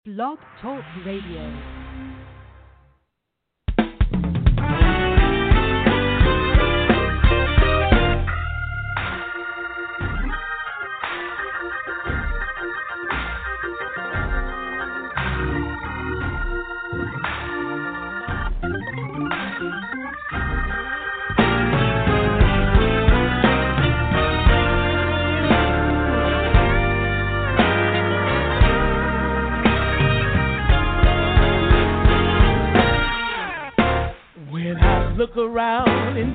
Blog Talk Radio. Look around and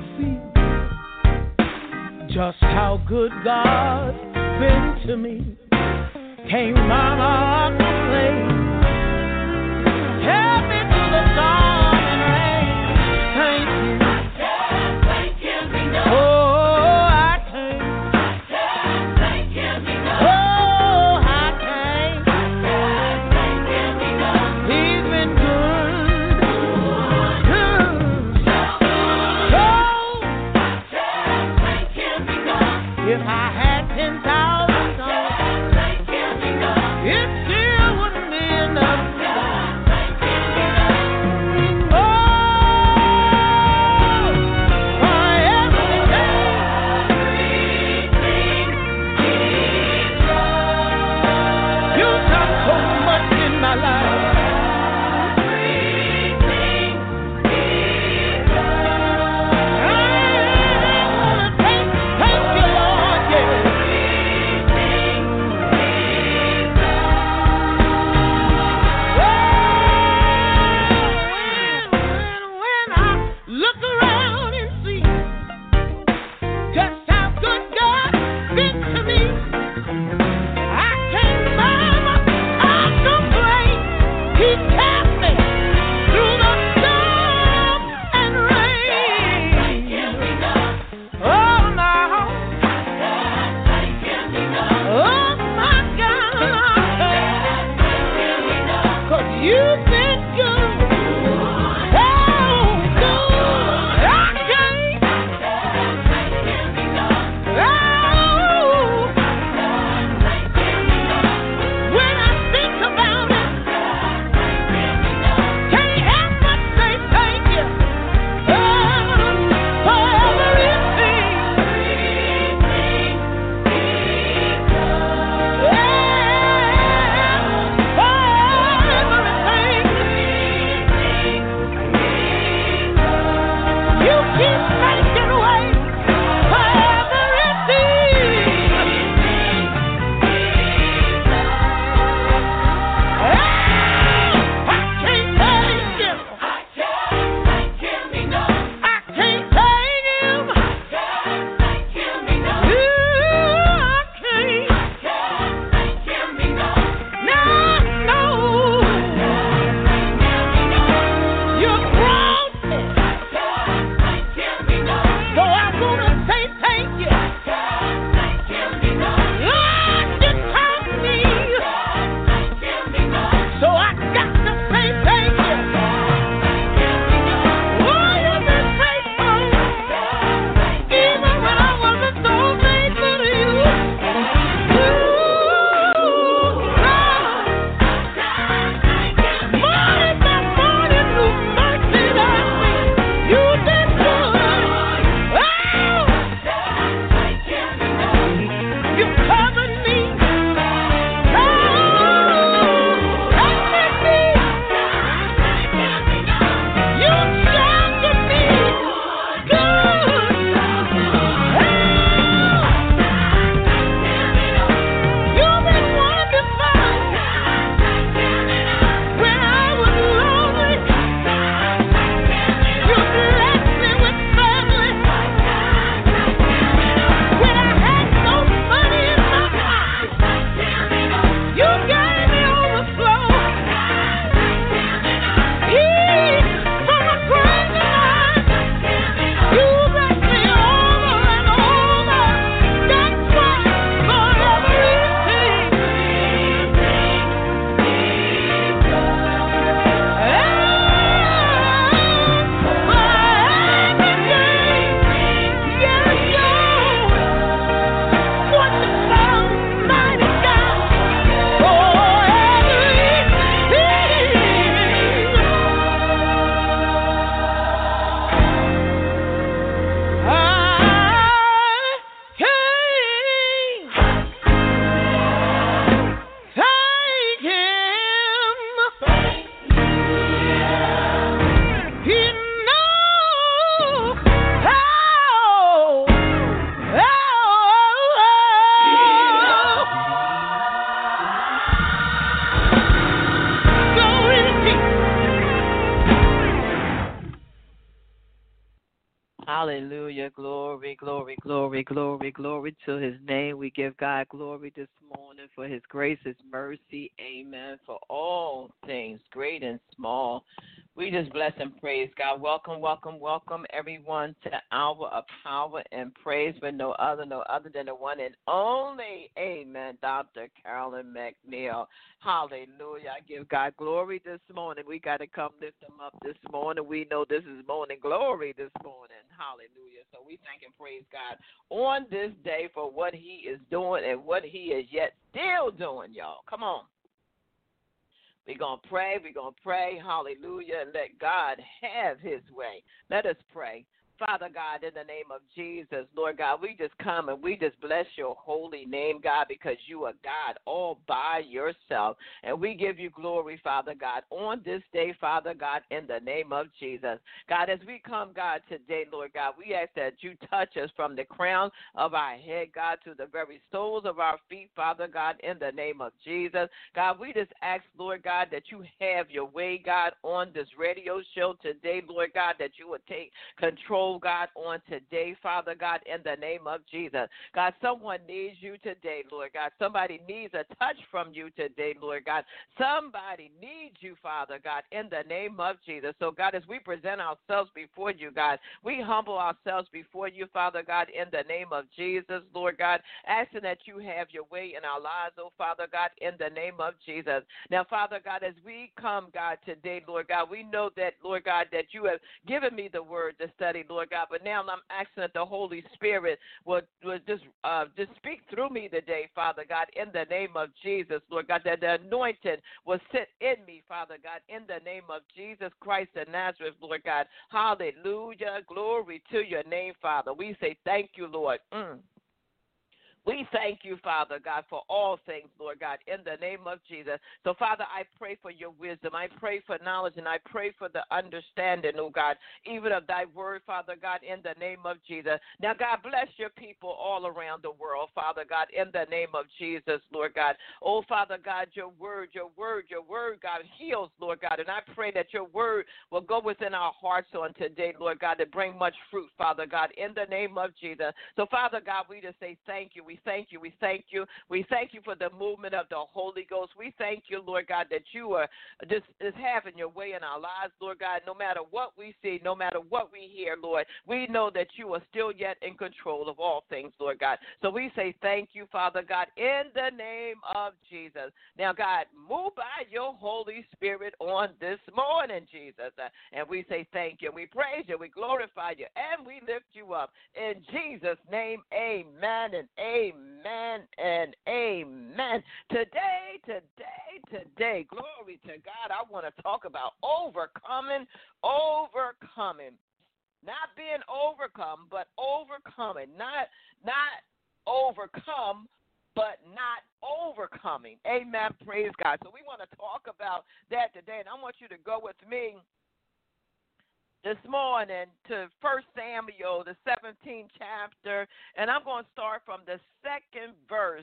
see just how good God's been to me. Came my complaint, help me through the storm and rain. Thank you. I can't thank him enough. Oh, I can't thank him enough. Oh, I can't thank him enough. He's been good. If I had 10,000 songs, it still Hallelujah. Glory, glory, glory, glory, glory to his name. We give God glory this morning for his grace, his mercy. Amen. For all things, great and small. We just bless and praise God. Welcome, welcome, welcome, everyone, to the hour of power and praise with no other than the one and only, amen, Dr. Carolyn McNeil. Hallelujah. I give God glory this morning. We got to come lift him up this morning. We know this is morning glory this morning. Hallelujah. So we thank and praise God on this day for what he is doing and what he is yet still doing, y'all. Come on. We're going to pray. We're going to pray. Hallelujah. And let God have his way. Let us pray. Father God, in the name of Jesus, Lord God, we just come and we just bless your holy name, God, because you are God all by yourself. And we give you glory, Father God, on this day, Father God, in the name of Jesus. God, as we come, God, today, Lord God, we ask that you touch us from the crown of our head, God, to the very soles of our feet, Father God, in the name of Jesus. God, we just ask, Lord God, that you have your way, God, on this radio show today, Lord God, that you would take control, God, on today, Father God, in the name of Jesus. God, someone needs you today, Lord God. Somebody needs a touch from you today, Lord God. Somebody needs you, Father God, in the name of Jesus. So, God, as we present ourselves before you, God, we humble ourselves before you, Father God, in the name of Jesus, Lord God, asking that you have your way in our lives, oh, Father God, in the name of Jesus. Now, Father God, as we come, God, today, Lord God, we know that, Lord God, that you have given me the word to study, Lord God, but now I'm asking that the Holy Spirit will just speak through me today, Father God, in the name of Jesus, Lord God, that the anointing will sit in me, Father God, in the name of Jesus Christ of Nazareth, Lord God. Hallelujah. Glory to your name, Father. We say thank you, Lord. We thank you, Father God, for all things, Lord God, in the name of Jesus. So, Father, I pray for your wisdom. I pray for knowledge, and I pray for the understanding, oh God, even of thy word, Father God, in the name of Jesus. Now, God, bless your people all around the world, Father God, in the name of Jesus, Lord God. Oh, Father God, your word, God, heals, Lord God. And I pray that your word will go within our hearts on today, Lord God, to bring much fruit, Father God, in the name of Jesus. So, Father God, we just say thank you. We thank you. We thank you. We thank you for the movement of the Holy Ghost. We thank you, Lord God, that you are just having your way in our lives, Lord God. No matter what we see, no matter what we hear, Lord, we know that you are still yet in control of all things, Lord God. So we say thank you, Father God, in the name of Jesus. Now, God, move by your Holy Spirit on this morning, Jesus. And we say thank you. We praise you. We glorify you. And we lift you up. In Jesus' name, amen and amen and amen. Today, glory to God, I want to talk about overcoming. Not being overcome, but overcoming. Not overcome, but not overcoming. Amen. Praise God. So we want to talk about that today, and I want you to go with me this morning to 1 Samuel, the 17th chapter, and I'm going to start from the second verse.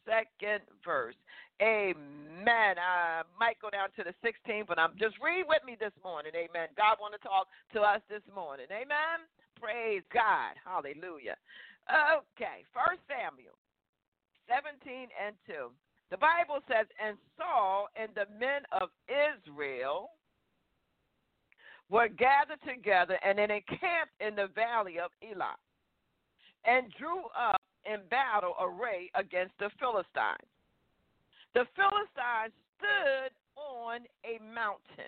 Amen. I might go down to the 16th, but just read with me this morning. Amen. God want to talk to us this morning. Amen. Praise God. Hallelujah. Okay, 1 Samuel 17 and 2. The Bible says, and Saul and the men of Israel were gathered together and then encamped in the valley of Elah and drew up in battle array against the Philistines. The Philistines stood on a mountain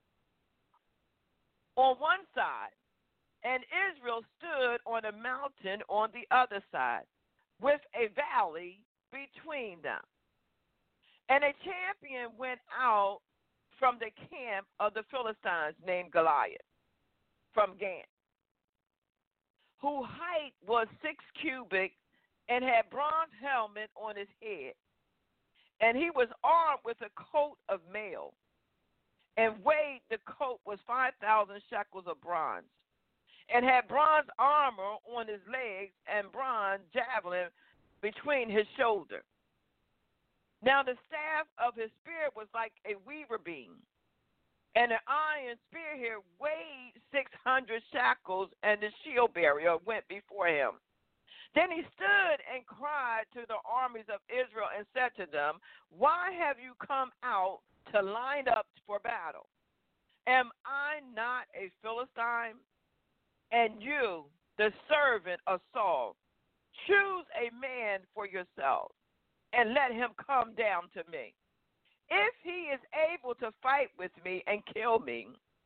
on one side, and Israel stood on a mountain on the other side, with a valley between them. And a champion went out from the camp of the Philistines named Goliath, from Gath, whose height was 6 cubits and had bronze helmet on his head. And he was armed with a coat of mail, and weighed the coat was 5,000 shekels of bronze, and had bronze armor on his legs and bronze javelin between his shoulder. Now the staff of his spear was like a weaver beam, And an iron spear weighed 600 shekels, and the shield bearer went before him. Then he stood and cried to the armies of Israel and said to them, why have you come out to line up for battle? Am I not a Philistine? And you, the servant of Saul, choose a man for yourself and let him come down to me. If he is able to fight with me and kill me,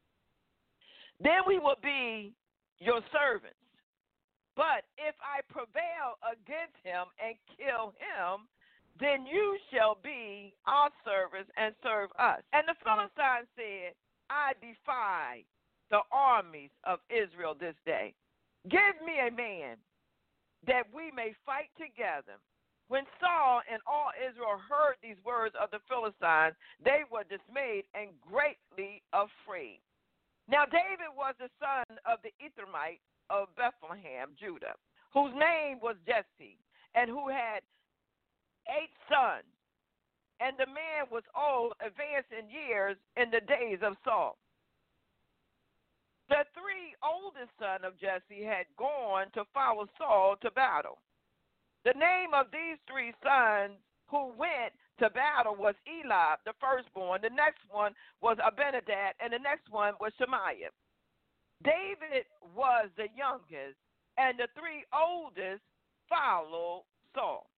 then we will be your servants. But if I prevail against him and kill him, then you shall be our servants and serve us. And the Philistines said, I defy the armies of Israel this day. Give me a man that we may fight together. When Saul and all Israel heard these words of the Philistines, they were dismayed and greatly afraid. Now David was the son of the Ephraimite of Bethlehem, Judah, whose name was Jesse, and who had 8 sons. And the man was old, advanced in years in the days of Saul. The 3 oldest sons of Jesse had gone to follow Saul to battle. The name of these 3 sons who went to battle was Eliab, the firstborn. The next one was Abinadab, and the next one was Shemaiah. David was the youngest, and the 3 oldest followed Saul.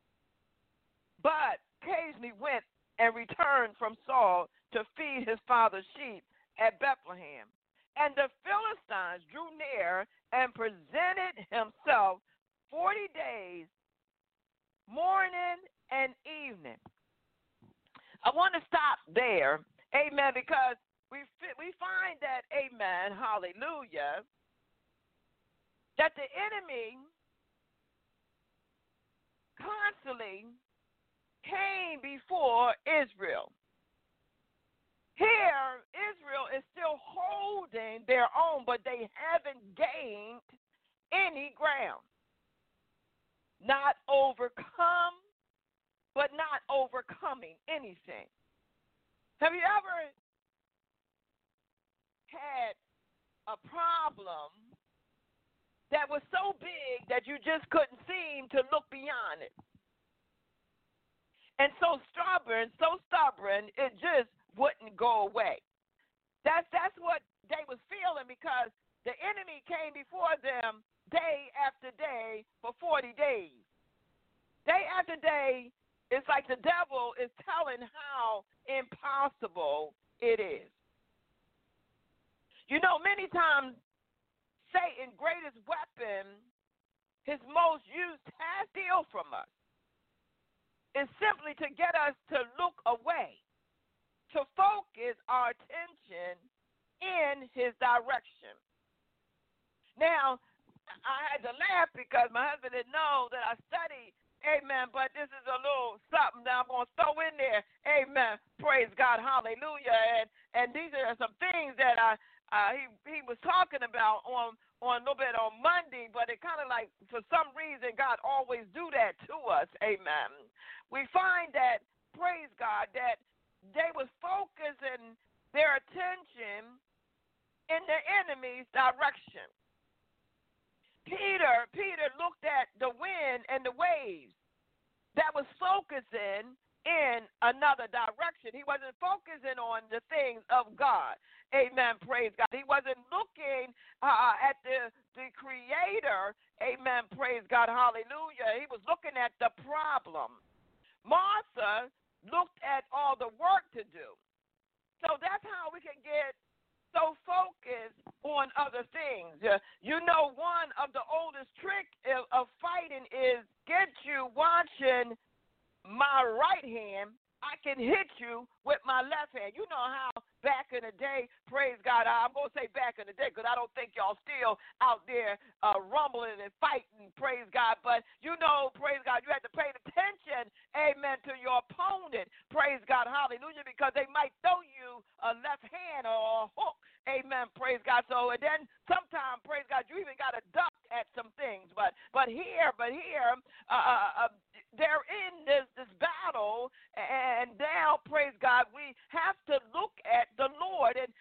But occasionally went and returned from Saul to feed his father's sheep at Bethlehem. And the Philistines drew near and presented himself 40 days, morning and evening. I want to stop there, amen, because we find that, amen, hallelujah, that the enemy constantly came before Israel. Here, Israel is still holding their own, but they haven't gained any ground. Not overcome, but not overcoming anything. Have you ever had a problem that was so big that you just couldn't seem to look beyond it? And so stubborn, it just wouldn't go away. That's what they was feeling, because the enemy came before them day after day for 40 days. Day after day, it's like the devil is telling how impossible it is. You know, many times Satan's greatest weapon, his most used steal from us, is simply to get us to look away, to focus our attention in his direction. Now, I had to laugh because my husband didn't know that I studied, amen, but this is a little something that I'm going to throw in there, amen, praise God, hallelujah, and these are some things that he was talking about on a little bit on Monday, but it kind of like, for some reason, God always do that to us, amen. We find that, praise God, that they was focusing their attention in the enemy's direction. Peter looked at the wind and the waves that was focusing in another direction. He wasn't focusing on the things of God. Amen, praise God. He wasn't looking at the Creator. Amen, praise God, hallelujah. He was looking at the problem. Martha looked at all the work to do. So that's how we can get so focused on other things. You know, one of the oldest tricks of fighting is get you watching my right hand, I can hit you with my left hand. You know how back in the day, praise God, I'm going to say back in the day because I don't think y'all still out there rumbling and fighting, praise God. But you know, praise God, you have to pay attention, amen, to your opponent, praise God, hallelujah, because they might throw you a left hand or a hook, amen, praise God. So, and then sometimes, praise God, you even got to duck at some things. But here, they're in this battle, and now, praise God, we have to look at the Lord. And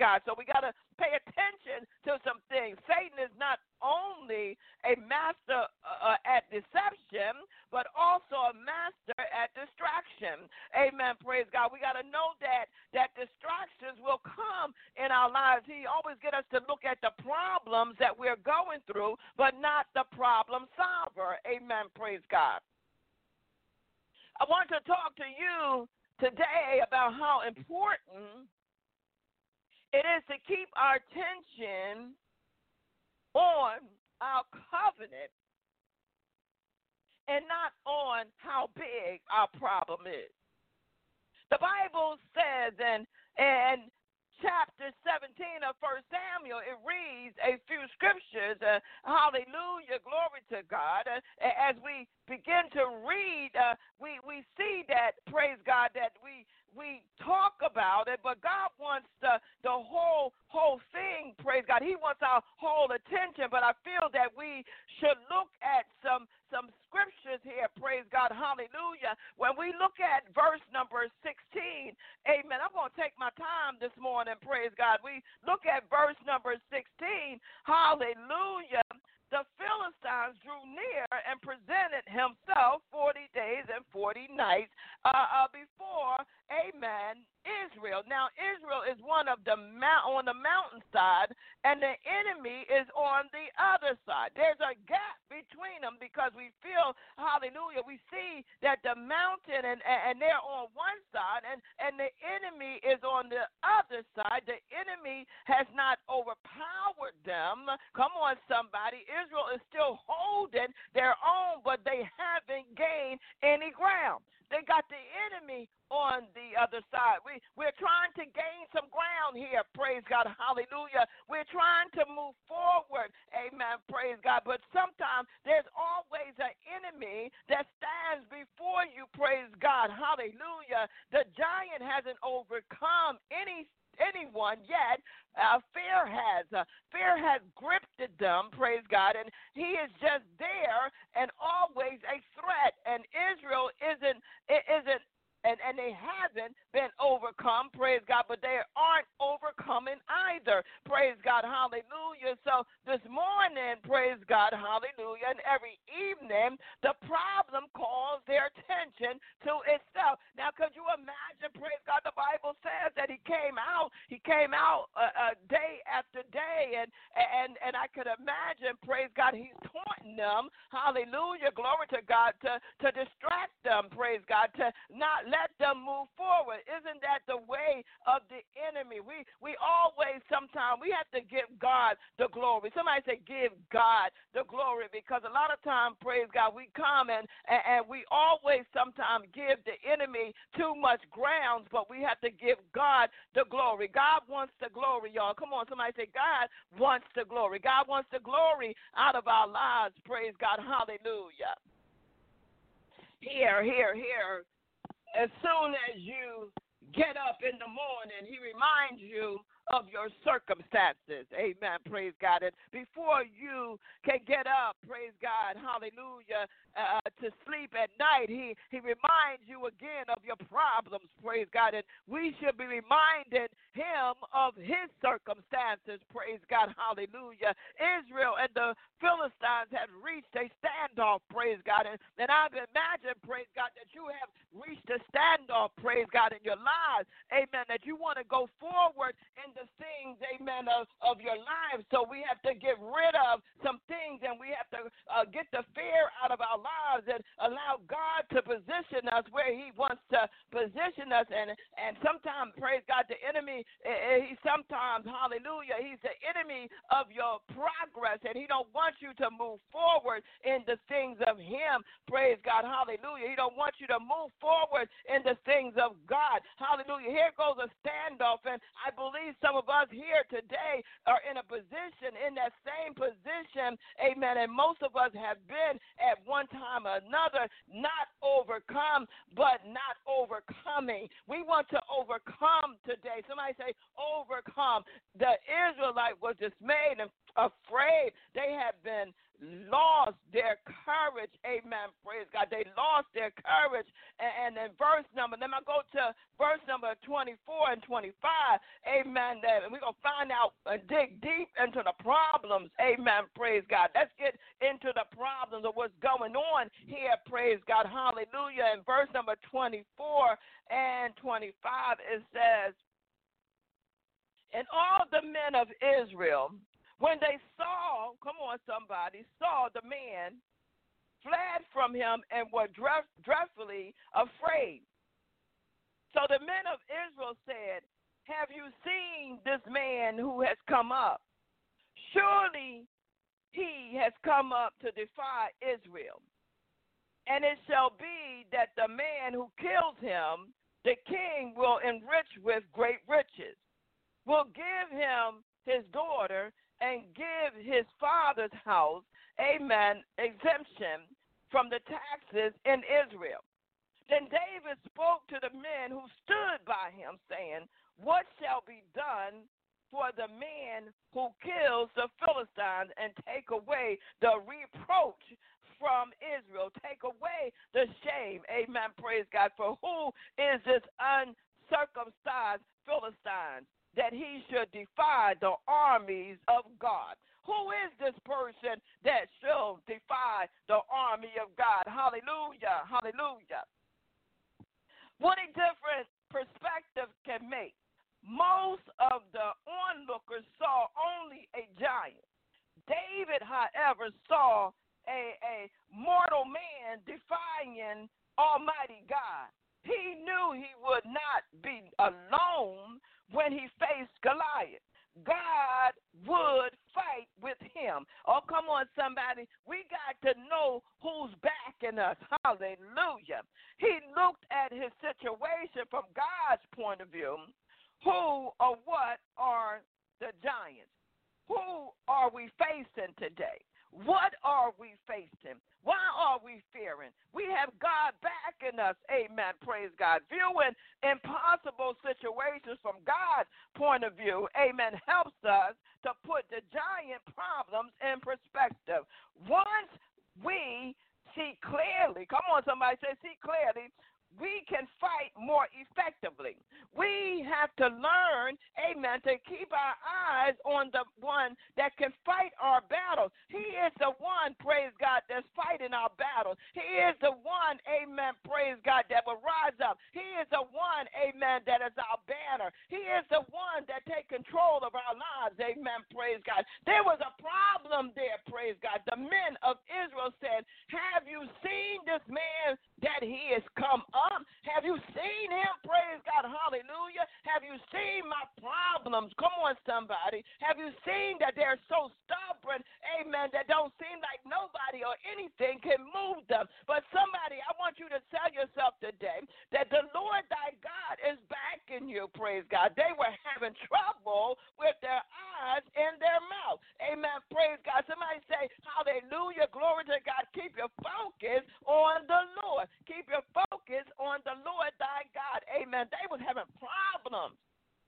God. So we got to pay attention to some things. Satan is not only a master at deception, but also a master at distraction. Amen. Praise God. We got to know that distractions will come in our lives. He always get us to look at the problems that we're going through, but not the problem solver. Amen. Praise God. I want to talk to you today about how important it is to keep our attention on our covenant and not on how big our problem is. The Bible says in chapter 17 of 1 Samuel, it reads a few scriptures. Hallelujah, glory to God. As we begin to read, we see that, praise God, that we talk about it, but God wants the whole thing, praise God. He wants our whole attention, but I feel that we should look at some scriptures here, praise God, hallelujah. When we look at verse number 16, amen, I'm going to take my time this morning, praise God. We look at verse number 16, hallelujah. The Philistines drew near and presented himself 40 days and 40 nights before, amen, Israel. Now, Israel is on the mountainside, and the enemy is on the other side. There's a gap between them because we feel, hallelujah, we see that the mountain and they're on one side, and the enemy is on the other side. The enemy has not overpowered them. Come on, somebody. Israel is still holding their own, but they haven't gained any ground. They got the enemy on the other side. We're trying to gain some ground here, praise God, hallelujah. We're trying to move forward, amen, praise God. But sometimes there's always an enemy that stands before you, praise God, hallelujah. The giant hasn't overcome anyone yet. Fear has gripped them, praise God, and he is just there and always a threat. And Israel isn't and they haven't been overcome, praise God, but they aren't overcoming either, praise God, hallelujah. So this morning, praise God, hallelujah, and every evening, the problem calls their attention to itself. Now, could you imagine, praise God, the Bible says that he came out day after day, and I could imagine, praise God, he's taunting them, hallelujah, glory to God, to distract them, praise God, to not let them move forward. Isn't that the way of the enemy? We always, sometimes, we have to give God the glory. Somebody say, give God the glory, because a lot of times, praise God, we come and we always sometimes give the enemy too much grounds, but we have to give God the glory. God wants the glory, y'all. Come on, somebody say, God wants the glory. God wants the glory out of our lives, praise God, hallelujah. Here. As soon as you get up in the morning, he reminds you of your circumstances. Amen. Praise God. And before you can get up, praise God, hallelujah, to sleep at night, he reminds you again of your problems, praise God. And we should be reminding him of his circumstances, praise God, hallelujah. Israel and the Philistines had reached a standoff, praise God. And I've imagined, praise God, that you have reached a standoff, praise God, in your lives, amen, that you want to go forward in the things, amen, of your lives. So we have to get rid of some things, and we have to get the fear out of our lives and allow God to position us where he wants to position us. And sometimes, praise God, the enemy, he sometimes, hallelujah, he's the enemy of your progress, and he don't want you to move forward in the things of him, praise God, hallelujah. He don't want you to move forward in the things of God, hallelujah. Here goes a standoff, and I believe some of us here today are in a position, in that same position, amen, and most of us have been at one time or another not overcome, but not overcoming. We want to overcome today. Somebody say overcome. The Israelite was dismayed and afraid. They had been lost their courage. Amen. Praise God. They lost their courage. And in verse number, then I go to verse number 24 and 25. Amen. And we're going to find out and dig deep into the problems. Amen. Praise God. Let's get into the problems of what's going on here. Praise God. Hallelujah. In verse number 24 and 25, it says, and all the men of Israel, when they saw, come on somebody, saw the man, fled from him and were dreadfully afraid. So the men of Israel said, have you seen this man who has come up? Surely he has come up to defy Israel. And it shall be that the man who kills him, the king will enrich with great riches, will give him his daughter, and give his father's house, amen, exemption from the taxes in Israel. Then David spoke to the men who stood by him, saying, what shall be done for the man who kills the Philistines and take away the reproach from Israel, take away the shame, amen, praise God, for who is this uncircumcised Philistine, that he should defy the armies of God? Who is this person that shall defy the army of God? Hallelujah, hallelujah. What a different perspective can make. Most of the onlookers saw only a giant. David, however, saw a mortal man defying Almighty God. He knew he would not be alone when he faced Goliath. God would fight with him. Oh, come on, somebody. We got to know who's backing us. Hallelujah. He looked at his situation from God's point of view. Who or what are the giants? Who are we facing today? What are we facing? Why are we fearing? We have God backing us. Amen. Praise God. Viewing impossible situations from God's point of view, amen, helps us to put the giant problems in perspective. Once we see clearly, come on, somebody say, see clearly, we can fight more effectively. We have to learn, amen, to keep our eyes on the one that can fight our battles. He is the one, praise God, that's fighting our battles. He is the one, amen, praise God, that will rise up. He is the one, amen, that is our banner. He is the one that takes control of our lives, amen, praise God. There was a problem there, praise God. The men of Israel said, have you seen this man that he has come up? Have you seen him? Praise God. Hallelujah. Have you seen my problems? Come on, somebody. Have you seen that they're so stubborn, amen, that don't seem like nobody or anything can move them? But somebody, I want you to tell yourself today that the Lord thy God is backing you, praise God. They were having trouble with their eyes and their mouth. Amen. Praise God. Somebody say, hallelujah. Glory to God. Keep your focus on the Lord. Keep your focus on the Lord thy God. Amen. They was having problems.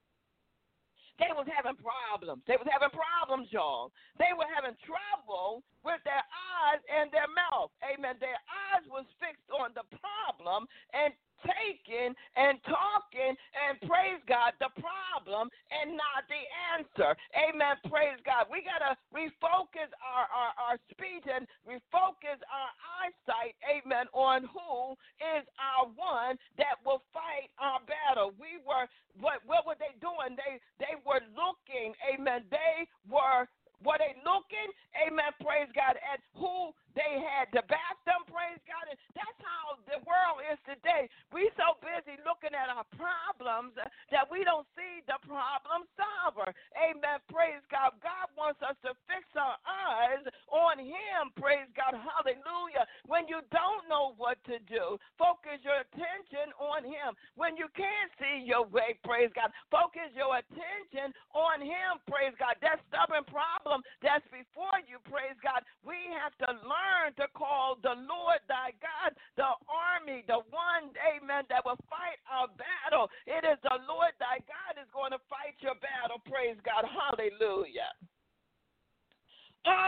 They was having problems. They was having problems, y'all. They were having trouble with their eyes and their mouth. Amen. Their eyes was fixed on the problem and taking and talking and praise God the problem and not the answer. Amen. Praise God. We got to refocus our speech and refocus our eyesight, amen, on who is our one that will fight our battle. We were, what were they doing? They were looking, amen. Were they looking, amen, praise God, at who they had to back them, praise God? And that's how the world is today. We so busy looking at our problems that we don't see the problem solver. Amen, praise God. God wants us to fix our eyes on him, praise God, hallelujah. When you don't know what to do, focus your attention on him. When you can't see your way, praise God, focus your attention on him, praise God. That stubborn problem that's before you, praise God, we have to learn to call the Lord thy God, the army, the one, amen, that will fight our battle. It is the Lord thy God is going to fight your battle, praise God, hallelujah. Oh,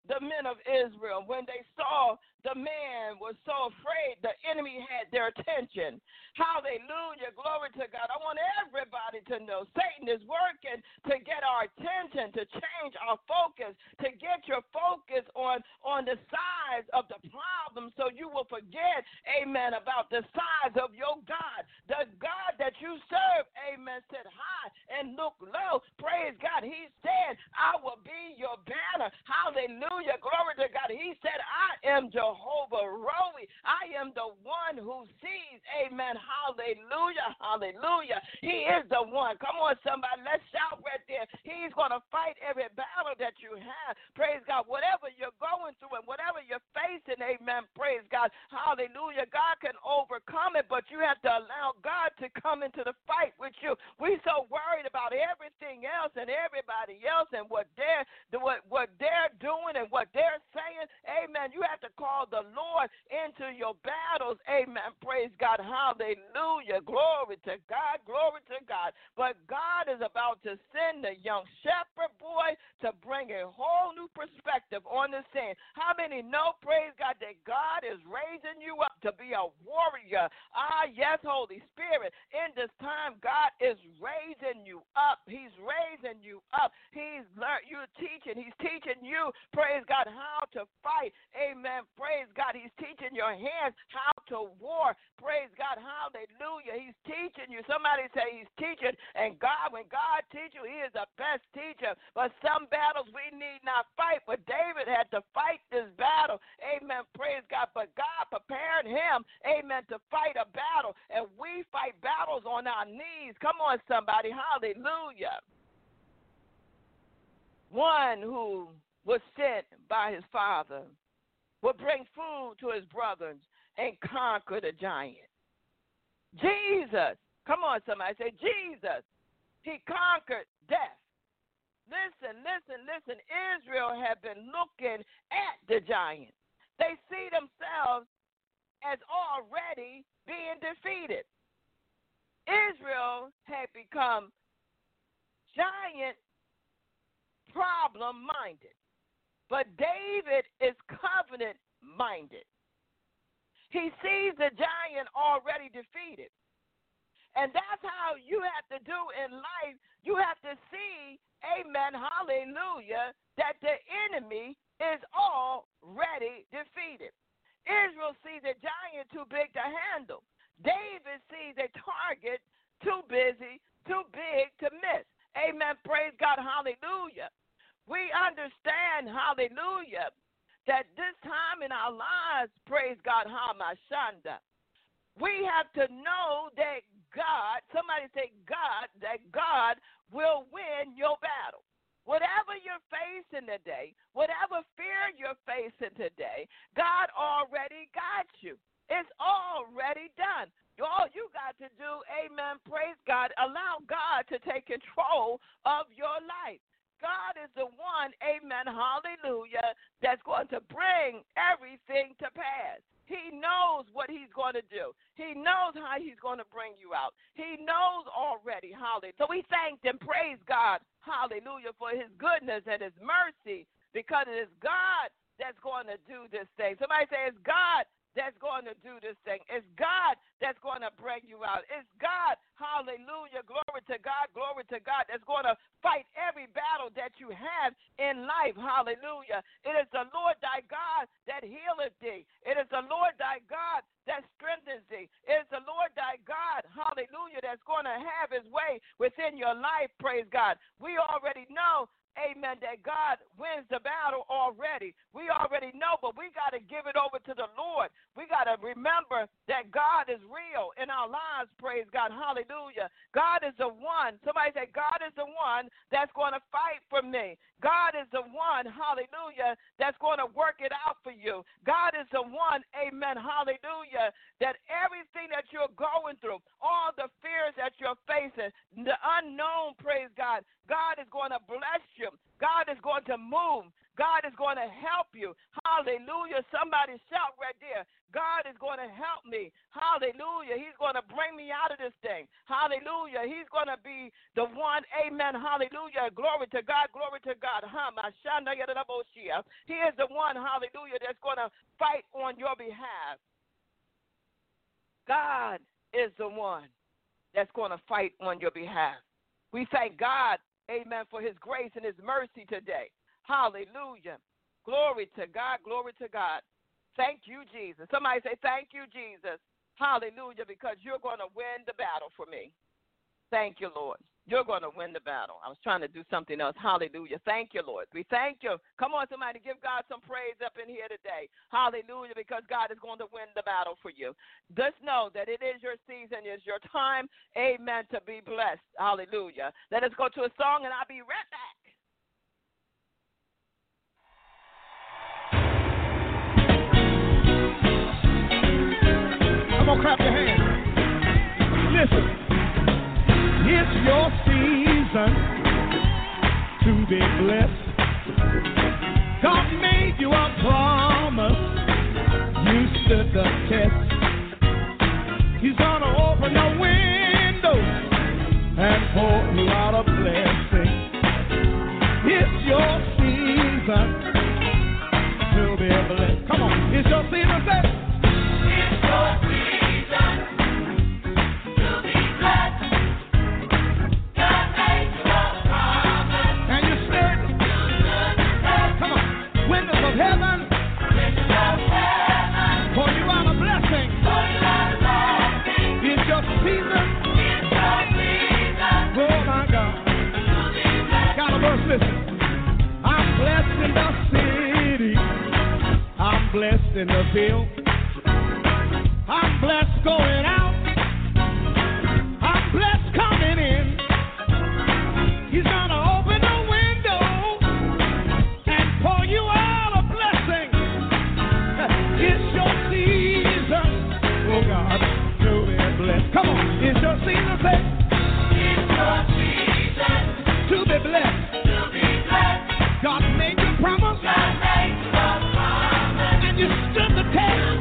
the men of Israel. When they saw the man was so afraid, the enemy had their attention. Hallelujah. Glory to God. I want everybody to know Satan is working to get our attention, to change our focus, to get your focus on the size of the problem so you will forget, amen, about the size of your God. The God that you serve, amen, sit high and look low. Praise God. He said, I will be your banner. Hallelujah. Glory to God. He said, I am Jehovah Roi. I am the one who sees. Amen. Hallelujah. Hallelujah. He is the one. Come on, somebody. Let's shout right there. He's going to fight every battle that you have. Praise God. Whatever you're going through and whatever you're facing, amen. Praise God. Hallelujah. God can overcome it, but you have to allow God to come into the fight with you. We're so worried about everything else and everybody else and what they're doing and what they're saying. Amen. You have to call the Lord into your battles. Amen. Praise God. Hallelujah. Glory to God. Glory to God. But God is about to send the young shepherd boy to bring a whole new perspective on the scene. How many know, praise God, that God is raising you up to be a warrior? Yes, Holy Spirit. In this time, God is raising you up. He's raising you up. He's teaching you, praise God, how to fight. Amen. Praise God. He's teaching your hands how to war. Praise God. Hallelujah. He's teaching you. Somebody say he's teaching. And God, when God teaches you, he is the best teacher. But some battles we need not fight. But David had to fight this battle. Amen. Praise God. But God prepared him, amen, to fight a battle. And we fight battles on our knees. Come on, somebody. Hallelujah. One who was sent by his father would bring food to his brothers and conquer the giant. Jesus, come on, somebody say Jesus. He conquered death. Listen. Israel had been looking at the giant. They see themselves as already being defeated. Israel had become giant problem-minded. But David is covenant-minded. He sees the giant already defeated. And that's how you have to do in life. You have to see, amen, hallelujah, that the enemy is already defeated. Israel sees a giant too big to handle. David sees a target too big to miss. Amen, praise God, hallelujah. We understand, hallelujah, that this time in our lives, praise God, Hamashanda, we have to know that God, somebody say God, that God will win your battle. Whatever you're facing today, whatever fear you're facing today, God already got you. It's already done. All you got to do, amen, praise God, allow God to take control of your life. God is the one, amen, hallelujah, that's going to bring everything to pass. He knows what he's going to do. He knows how he's going to bring you out. He knows already, hallelujah. So we thank and praise God, hallelujah, for his goodness and his mercy, because it is God that's going to do this thing. Somebody say, it's God that's going to do this thing. It's God that's going to bring you out. It's God, hallelujah, glory to God, that's going to fight every battle that you have in life, hallelujah. It is the Lord thy God that healeth thee. It is the Lord thy God that strengthens thee. It is the Lord thy God, hallelujah, that's going to have his way within your life, praise God. We already know, amen, that God wins the battle already. We already know, but we got to give it over to the Lord. We got to remember that God is real in our lives, praise God, hallelujah. God is the one, somebody say, God is the one that's going to fight for me. God is the one, hallelujah, that's going to work it out for you. God is the one, amen, hallelujah, that everything that you're going through, all the fears that you're facing, the unknown, praise God, God is going to bless you. God is going to move. God is going to help you. Hallelujah. Somebody shout right there. God is going to help me. Hallelujah. He's going to bring me out of this thing. Hallelujah. He's going to be the one. Amen. Hallelujah. Glory to God. Glory to God. He is the one, hallelujah, that's going to fight on your behalf. God is the one that's going to fight on your behalf. We thank God, amen, for his grace and his mercy today. Hallelujah. Glory to God. Glory to God. Thank you, Jesus. Somebody say, thank you, Jesus. Hallelujah, because you're going to win the battle for me. Thank you, Lord. You're going to win the battle. I was trying to do something else. Hallelujah. Thank you, Lord. We thank you. Come on, somebody, give God some praise up in here today. Hallelujah, because God is going to win the battle for you. Just know that it is your season, it's your time, amen, to be blessed. Hallelujah. Let us go to a song, and I'll be right back. Come on, clap your hands. Listen. It's your season to be blessed. God made you a promise. You stood the test. He's gonna open the windows and pour you out a blessing. It's your season to be blessed. Come on, it's your season, say. It's your season to be blessed. Heaven, pour you out a blessing. It's your season. Oh my God. Got a verse, listen. I'm blessed in the city. I'm blessed in the field. I'm blessed going out. I'm blessed coming in. He's gonna open the window and pour you out. It's your season, oh God, to be blessed. Come on, it's your season, say. It's your season to be blessed. To be blessed. God made you promise. God made you a promise. And you stood the test.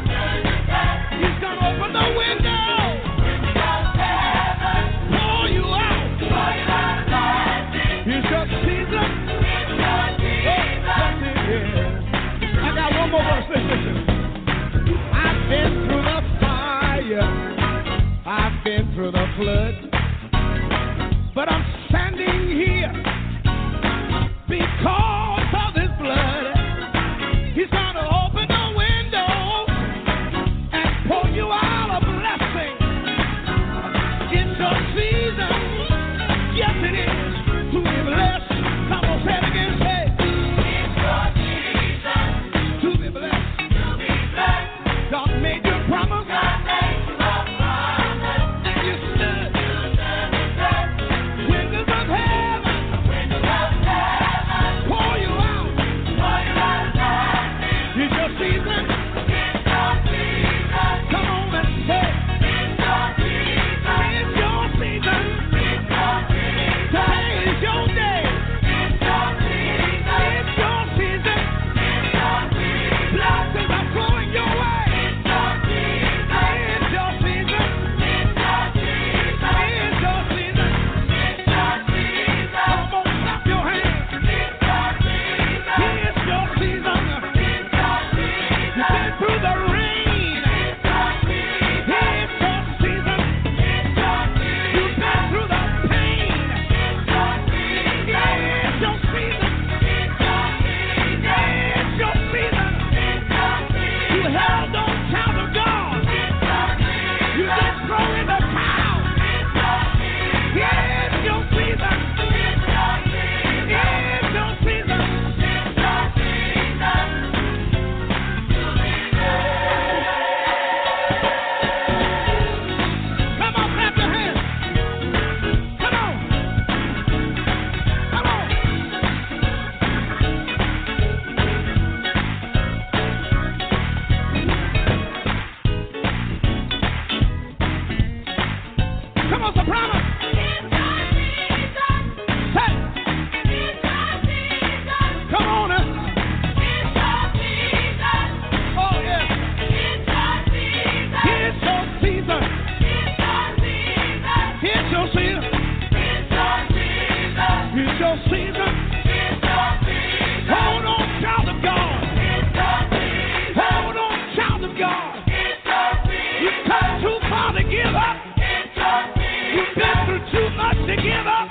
child of God. Hold on, child of God. You've come too far to give up. You've been through too much to give up.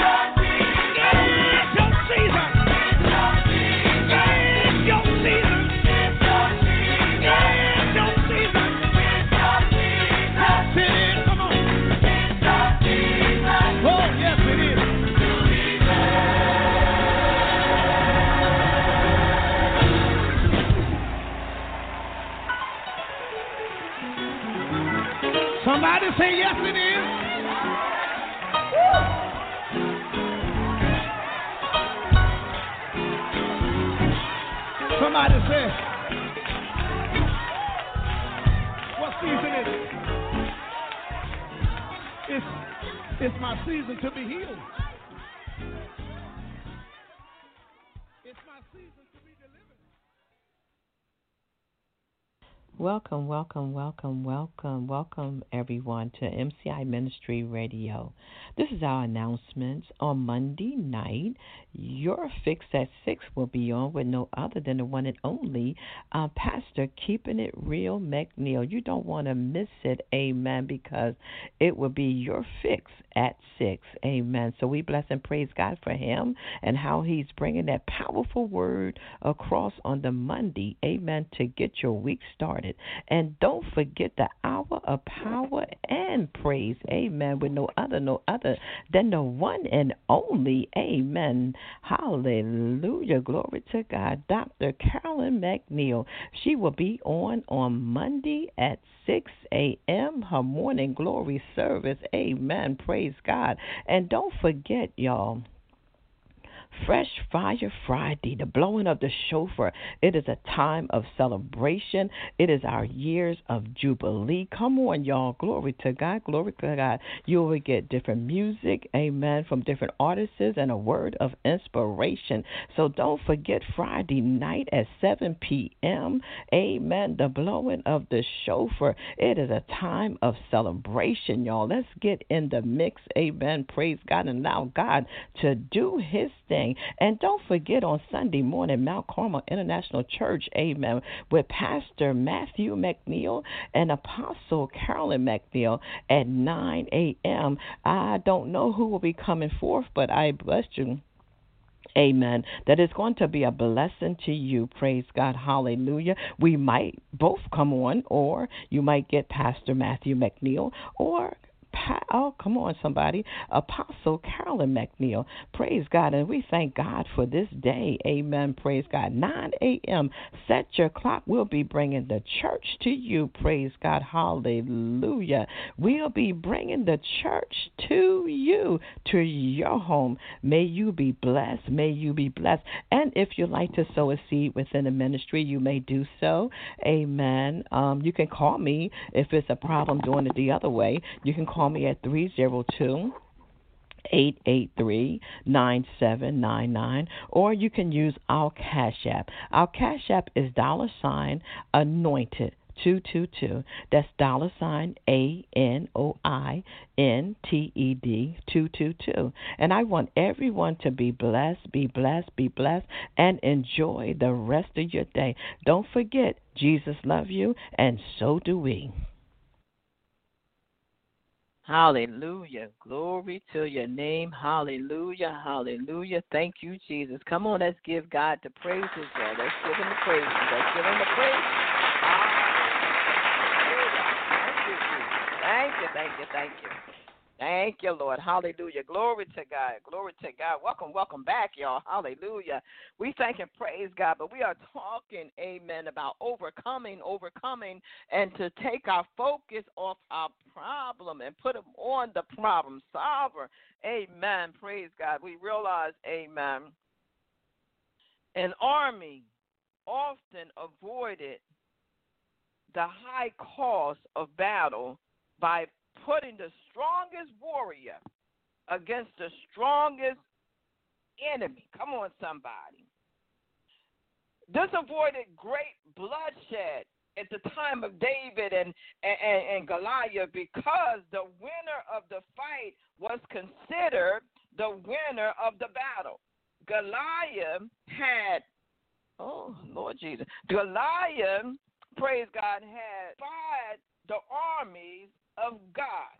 It's your season. It's your season. It's your season. Sit in, come on. Oh, yes, it is. Somebody say yes, it is. Woo. Somebody say, what season is it? It's my season to be healed. It's my season to be delivered. Welcome, everyone, to MCI Ministry Radio. This is our announcements. On Monday night, your Fix at 6 will be on with no other than the one and only Pastor Keeping It Real McNeil. You don't want to miss it, amen, because it will be your Fix at 6, amen. So we bless and praise God for him and how he's bringing that powerful word across on the Monday, amen, to get your week started. And don't forget the hour of power and praise, amen, with no other than the one and only, amen, hallelujah, glory to God, Dr. Carolyn McNeil. She will be on Monday at 6 a.m., her morning glory service, amen, praise God. And don't forget, y'all, Fresh Fire Friday, the blowing of the shofar. It is a time of celebration. It is our years of jubilee. Come on, y'all. Glory to God. Glory to God. You will get different music, amen, from different artists and a word of inspiration. So don't forget Friday night at 7 p.m., amen, the blowing of the shofar. It is a time of celebration, y'all. Let's get in the mix, amen, praise God, and allow God to do his thing. And don't forget on Sunday morning, Mount Carmel International Church, amen, with Pastor Matthew McNeil and Apostle Carolyn McNeil at 9 a.m. I don't know who will be coming forth, but I bless you. Amen. That is going to be a blessing to you. Praise God. Hallelujah. We might both come on, or you might get Pastor Matthew McNeil, or come on, somebody, Apostle Carolyn McNeil. Praise God. And we thank God for this day. Amen. Praise God. 9 a.m. Set your clock. We'll be bringing the church to you. Praise God. Hallelujah. We'll be bringing the church to you, to your home. May you be blessed. May you be blessed. And if you'd like to sow a seed within the ministry, you may do so. Amen. You can call me if it's a problem doing it the other way. You can call me at 302-883-9799, or you can use our Cash App. Our Cash App is $anointed 222. That's $ANOINTED 222. And I want everyone to be blessed, and enjoy the rest of your day. Don't forget, Jesus loves you, and so do we. Hallelujah. Glory to your name. Hallelujah. Hallelujah. Thank you, Jesus. Come on, let's give God the praises, y'all. Let's give him the praises. Let's give him the praise. Hallelujah. Thank you. Thank you, Lord. Hallelujah. Glory to God. Glory to God. Welcome back, y'all. Hallelujah. We thank and praise God, but we are talking, amen, about overcoming, and to take our focus off our problem and put them on the problem solver. Amen. Praise God. We realize, amen, an army often avoided the high cost of battle by putting the strongest warrior against the strongest enemy. Come on, somebody. This avoided great bloodshed at the time of David and Goliath, because the winner of the fight was considered the winner of the battle. Goliath had Oh, Lord Jesus. Goliath, praise God, had fought the armies of God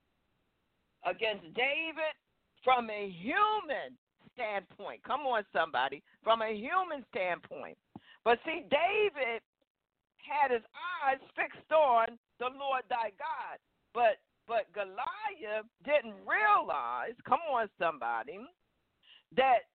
against David from a human standpoint. Come on, somebody. From a human standpoint. But see, David had his eyes fixed on the Lord thy God. But Goliath didn't realize, come on, somebody, that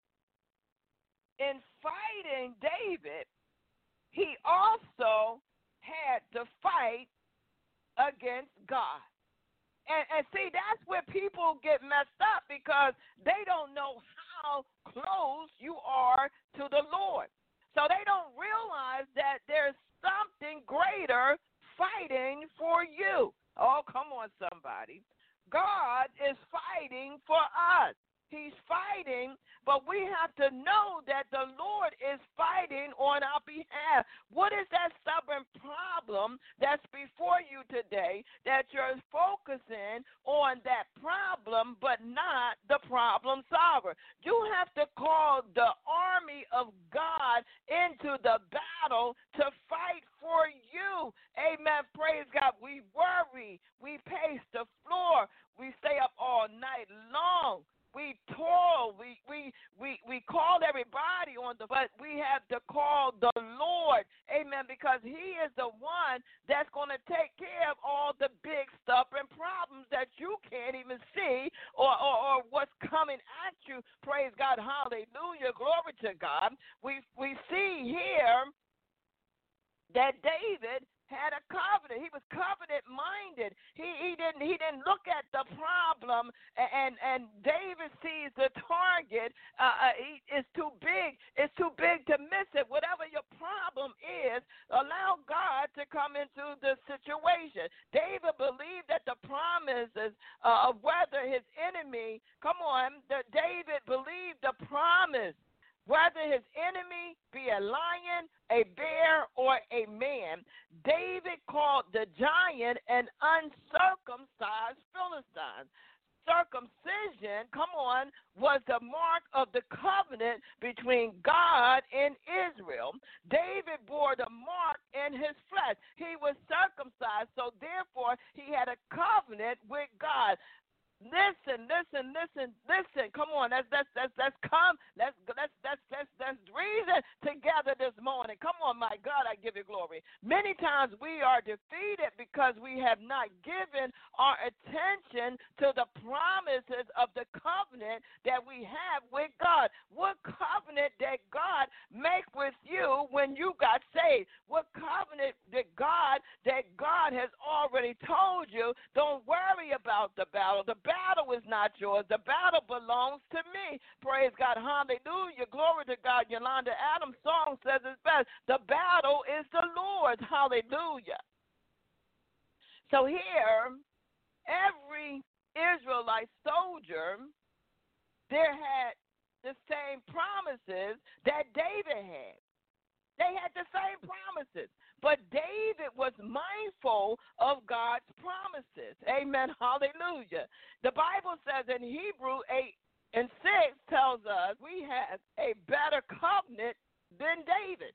in fighting David, he also had to fight against God. And see, that's where people get messed up because they don't know how close you are to the Lord. So they don't realize that there's something greater fighting for you. Oh, come on, somebody. God is fighting for us. He's fighting, but we have to know that the Lord is fighting on our behalf. What is that stubborn problem that's before you today that you're focusing on that problem but not the problem solver? You have to call the army of God into the battle to fight for you. Amen. Praise God. We worry. We pace the floor. We stay up all night long. We toil, we call everybody on but we have to call the Lord, amen, because he is the one that's going to take care of all the big stubborn problems that you can't even see or what's coming at you. Praise God, hallelujah, glory to God. We see here that David had a covenant. He was covenant minded. He didn't look at the problem, and David sees the target. It's too big. It's too big to miss it. Whatever your problem is, allow God to come into the situation. David believed that the promises of whether his enemy, David believed the promise. Whether his enemy be a lion, a bear, or a man, David called the giant an uncircumcised Philistine. Circumcision, was the mark of the covenant between God and Israel. David bore the mark in his flesh. He was circumcised, so therefore he had a covenant with God. Listen. Come on, let's reason together this morning. Come on, my God, I give you glory. Many times we are defeated because we have not given our attention to the promises of the covenant that we have with God. What covenant did God make with you when you got saved? What covenant did God has already told you? Don't worry about the battle. The battle is not yours. The battle belongs to me. Praise God. Hallelujah. Glory to God. Yolanda Adams' song says it best. The battle is the Lord's. Hallelujah. So here, every Israelite soldier, there had the same promises that David had. They had the same promises. But David was mindful of God's promises. Amen. Hallelujah. The Bible says in Hebrew 8:6 tells us we have a better covenant than David.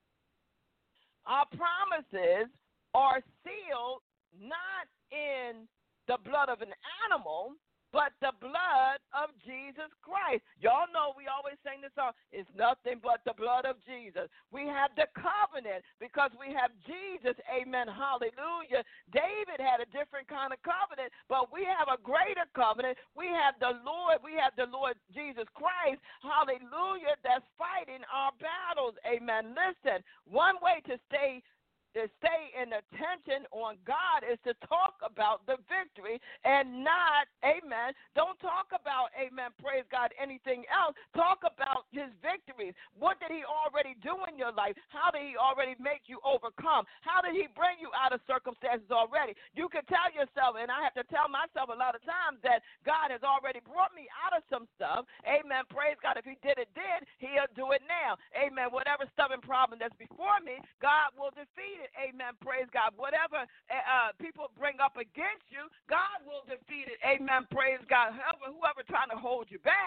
Our promises are sealed not in the blood of an animal, but the blood of Jesus Christ. Y'all know we always sing this song, it's nothing but the blood of Jesus. We have the covenant because we have Jesus. Amen. Hallelujah. David had a different kind of covenant, but we have a greater covenant. We have the Lord Jesus Christ. Hallelujah. That's fighting our battles. Amen. Listen, one way to stay in attention on God is to talk about the victory and not, amen, don't talk about, amen, praise God, anything else. Talk about his victories. What did he already do in your life? How did he already make you overcome? How did he bring you out of circumstances already? You can tell yourself, and I have to tell myself a lot of times, that God has already brought me out of some stuff. Amen, praise God. If he did it then, he'll do it now. Amen, whatever stubborn problem that's before me, God will defeat it. Amen. Praise God. Whatever people bring up against you, God will defeat it. Amen. Praise God. Whoever trying to hold you back,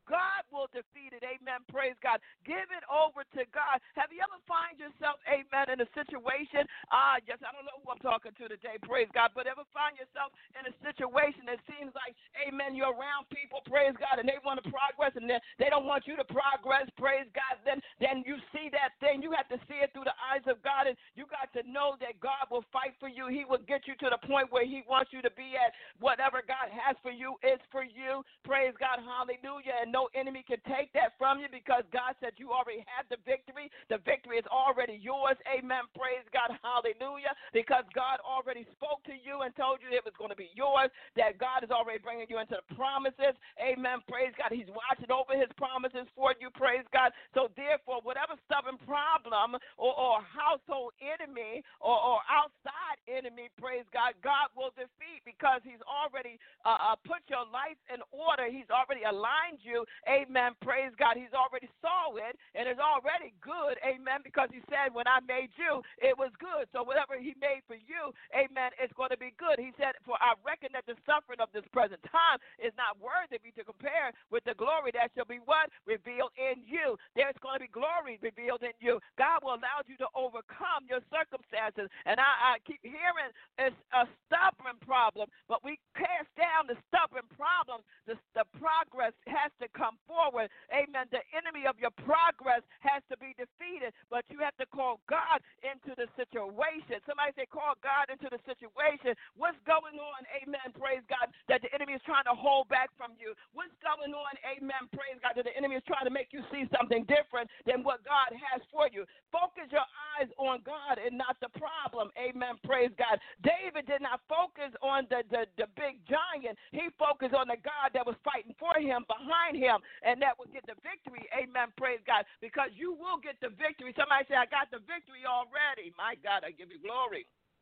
God will defeat it. Amen. Praise God. Give it over to God. Have you ever find yourself, amen, in a situation? Yes, I don't know who I'm talking to today. Praise God. But ever find yourself in a situation that seems like, amen, you're around people, praise God, and they want to progress and they don't want you to progress, praise God. Then you see that thing. You have to see it through the eyes of God, and you got to know that God will fight for you. He will get you to the point where he wants you to be at. Whatever God has for you is for you. Praise God. Hallelujah. And no enemy can take that from you because God said you already have the victory. The victory is already yours. Amen. Praise God. Hallelujah. Because God already spoke to you and told you it was going to be yours, that God is already bringing you into the promises. Amen. Praise God. He's watching over his promises for you. Praise God. So therefore, whatever stubborn problem or household enemy or outside enemy, praise God, God will defeat because he's already put your life in order. He's already aligned you. Amen. Praise God. He's already saw it, and it's already good. Amen. Because he said, when I made you, it was good. So whatever he made for you, amen, it's going to be good. He said, for I reckon that the suffering of this present time is not worthy to compare with the glory that shall be what? Revealed in you. There's going to be glory revealed in you. God will allow you to overcome your circumstances. And I keep hearing it's a stubborn problem, but we cast down the stubborn problems. The progress has to come forward. Amen. The enemy of your progress has to be defeated, but you have to call God into the situation. Somebody say, call God into the situation. What's going on? Amen. Praise God. That the enemy is trying to hold back from you. What's going on? Amen. Praise God. That the enemy is trying to make you see something different than what God has for you. Focus your eyes on God and not the problem. Amen. Praise God. David did not focus on the big giant. He focused on the God that was fighting for him, behind him, and that would get the victory. Amen. Praise God. Because you will get the victory. Somebody say, I got the victory already. My God, I give you glory.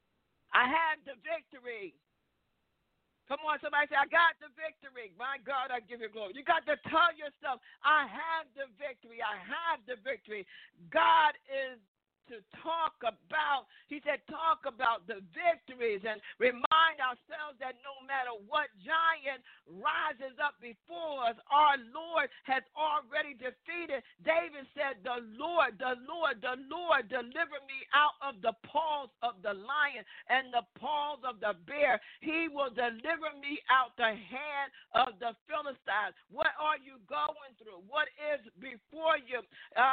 I have the victory. Come on, somebody say, I got the victory. My God, I give you glory. You got to tell yourself, I have the victory. I have the victory. God is to talk about, he said, talk about the victories and remind ourselves that no matter what giant rises up before us, our Lord has already defeated. David said, the Lord, deliver me out of the paws of the lion and the paws of the bear. He will deliver me out the hand of the Philistines. What are you going through? What is before you?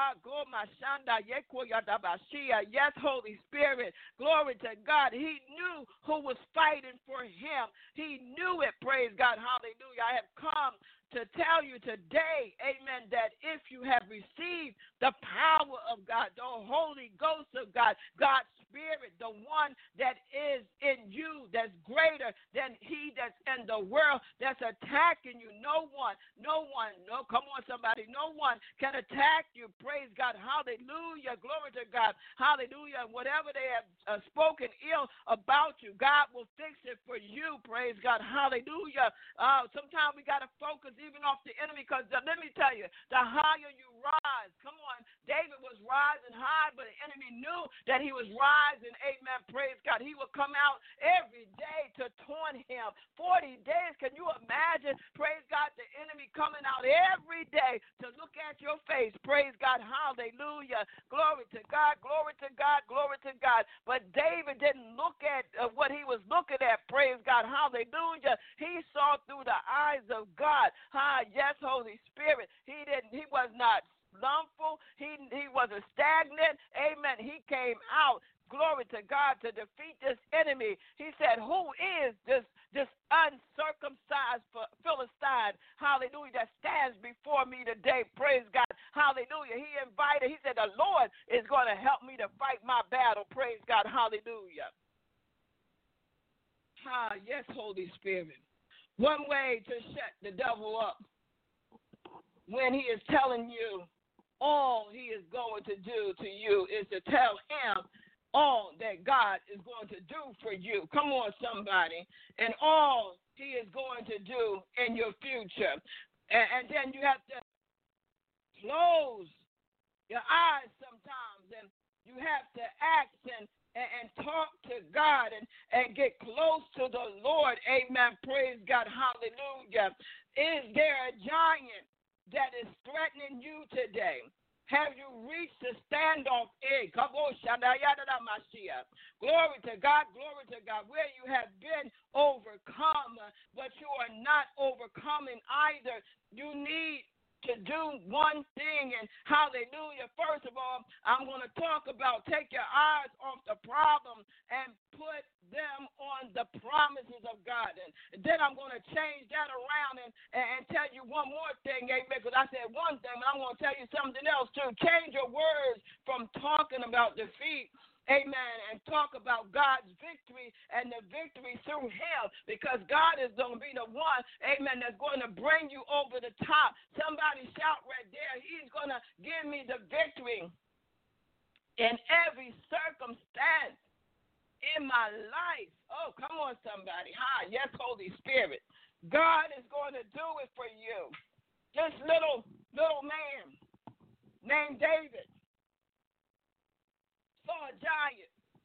Yes, Holy Spirit. Glory to God. He knew who was fighting for him. He knew it. Praise God. Hallelujah. I have come to tell you today, amen, that if you have received the power of God, the Holy Ghost of God, God's Spirit, the one that is in you, that's greater than he that's in the world, that's attacking you. No one, come on somebody, no one can attack you. Praise God. Hallelujah. Glory to God. Hallelujah. And whatever they have spoken ill about you, God will fix it for you. Praise God. Hallelujah. Sometimes we got to focus even off the enemy, because let me tell you, the higher you rise, come on, David was rising high, but the enemy knew that he was rising. Amen. Praise God. He would come out every day to taunt him. 40 days. Can you imagine? Praise God. The enemy coming out every day to look at your face. Praise God. Hallelujah. Glory to God. Glory to God. Glory to God. But David didn't look at what he was looking at. Praise God. Hallelujah. He saw through the eyes of God. Yes, Holy Spirit. He was not slumful. He wasn't stagnant. Amen. He came out, glory to God, to defeat this enemy. He said, who is this uncircumcised Philistine, hallelujah, that stands before me today? Praise God. Hallelujah. He said, the Lord is going to help me to fight my battle. Praise God. Hallelujah. Yes, Holy Spirit. One way to shut the devil up, when he is telling you all he is going to do to you, is to tell him all that God is going to do for you. Come on, somebody. And all he is going to do in your future. And then you have to close your eyes sometimes, and you have to act and talk to God and get close to the Lord. Amen. Praise God. Hallelujah. Is there a giant that is threatening you today? Have you reached the standoff edge? Glory to God, glory to God. Where you have been overcome, but you are not overcoming either. You need to do one thing, and hallelujah. First of all, I'm going to talk about take your eyes off the problem and put them on the promises of God. And then I'm going to change that around and tell you one more thing, amen, because I said one thing, but I'm going to tell you something else too. Change your words from talking about defeat, amen, and talk about God's victory and the victory through him, because God is going to be the one, amen, that's going to bring you over the top. Somebody shout right there, he's going to give me the victory in every circumstance in my life. Oh, come on, somebody. Hi, yes, Holy Spirit. God is going to do it for you. This little man named David saw a giant.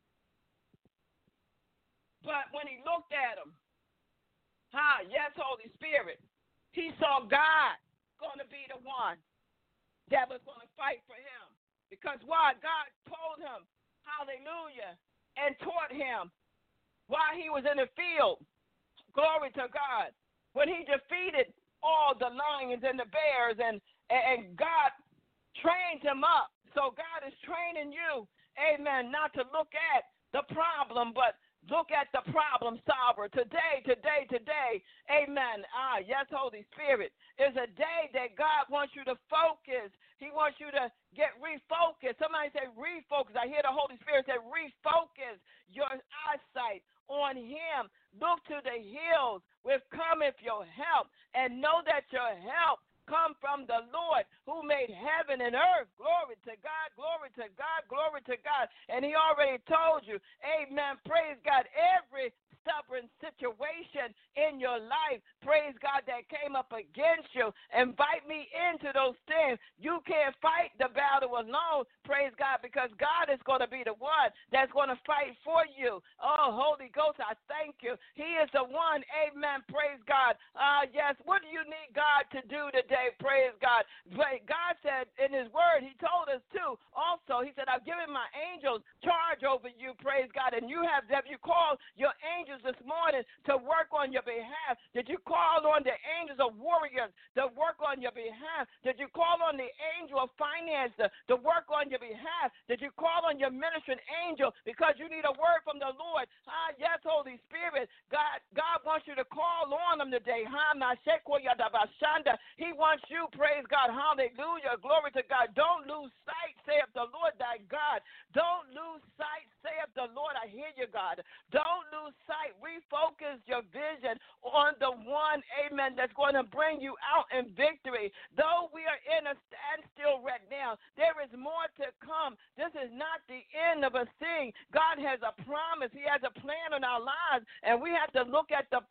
But when he looked at him, yes, Holy Spirit, he saw God going to be the one that was going to fight for him. Because why? God told him, hallelujah, and taught him while he was in the field. Glory to God. When he defeated all the lions and the bears, and God trained him up. So God is training you, amen, not to look at the problem, but look at the problem solver. Today, amen. Yes, Holy Spirit, is a day that God wants you to focus. He wants you to get refocused. Somebody say refocus. I hear the Holy Spirit say refocus your eyesight on him. Look to the hills with cometh your help, and know that your help come from the Lord who made heaven and earth. Glory to God, glory to God, glory to God. And he already told you, amen, praise God, every stubborn situation in your life, praise God, that came up against you, invite me into those things. You can't fight the battle alone, praise God, because God is going to be the one that's going to fight for you. Oh, Holy Ghost, I thank you. He is the one, amen, praise God. Yes, what do you need God to do today? Praise God. But God said in his word, he told us too, also, he said, I've given my angels charge over you, praise God, and you have you called your angels this morning to work on your behalf? Did you call on the angels of warriors to work on your behalf? Did you call on the angel of finance to work on your behalf? Did you call on your ministering angel because you need a word from the Lord? Yes, Holy Spirit, God wants you to call on him today. He wants you, praise God, hallelujah, glory to God. Don't lose sight, saith the Lord thy God. Don't lose sight, saith the Lord. I hear you, God. Don't lose sight. Refocus your vision on the one, amen, that's going to bring you out in victory. Though we are in a standstill right now, there is more to come. This is not the end of a thing. God has a promise. He has a plan in our lives, and we have to look at the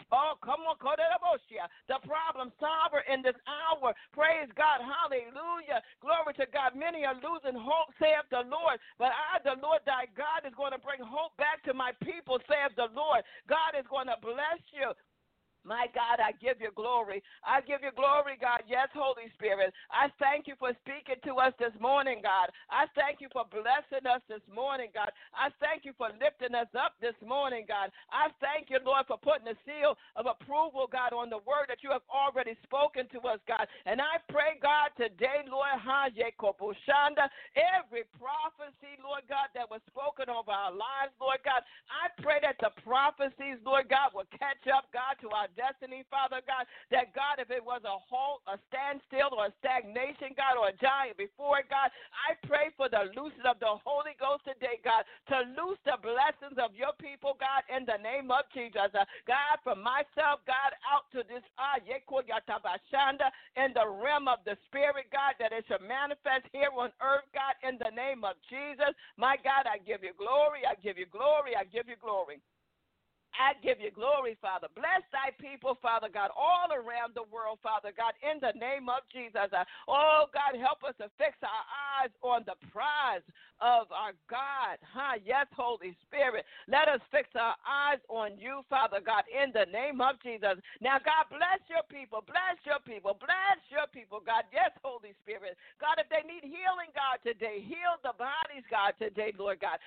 problem solver in this hour. Praise God. Hallelujah. Glory to God. Many are losing hope, saith the Lord, but I, the Lord thy God, is going to bring hope back to my people, saith the Lord. God is going to bless you. My God, I give you glory. I give you glory, God. Yes, Holy Spirit. I thank you for speaking to us this morning, God. I thank you for blessing us this morning, God. I thank you for lifting us up this morning, God. I thank you, Lord, for putting a seal of approval, God, on the word that you have already spoken to us, God. And I pray, God, today, Lord, every prophecy, Lord God, that was spoken over our lives, Lord God, I pray that the prophecies, Lord God, will catch up, God, to our destiny, Father God, that God, if it was a halt, a standstill, or a stagnation, God, or a giant before it, God, I pray for the loosing of the Holy Ghost today, God, to loose the blessings of your people, God, in the name of Jesus. God, from myself, God, out to this, in the realm of the Spirit, God, that it should manifest here on earth, God, in the name of Jesus. My God, I give you glory, I give you glory, I give you glory. I give you glory, Father. Bless thy people, Father God, all around the world, Father God, in the name of Jesus. Oh, God, help us to fix our eyes on the prize of our God. Yes, Holy Spirit. Let us fix our eyes on you, Father God, in the name of Jesus. Now, God, bless your people. Bless your people. Bless your people, God. Yes, Holy Spirit. God, if they need healing, God, today, heal the bodies, God, today, Lord God.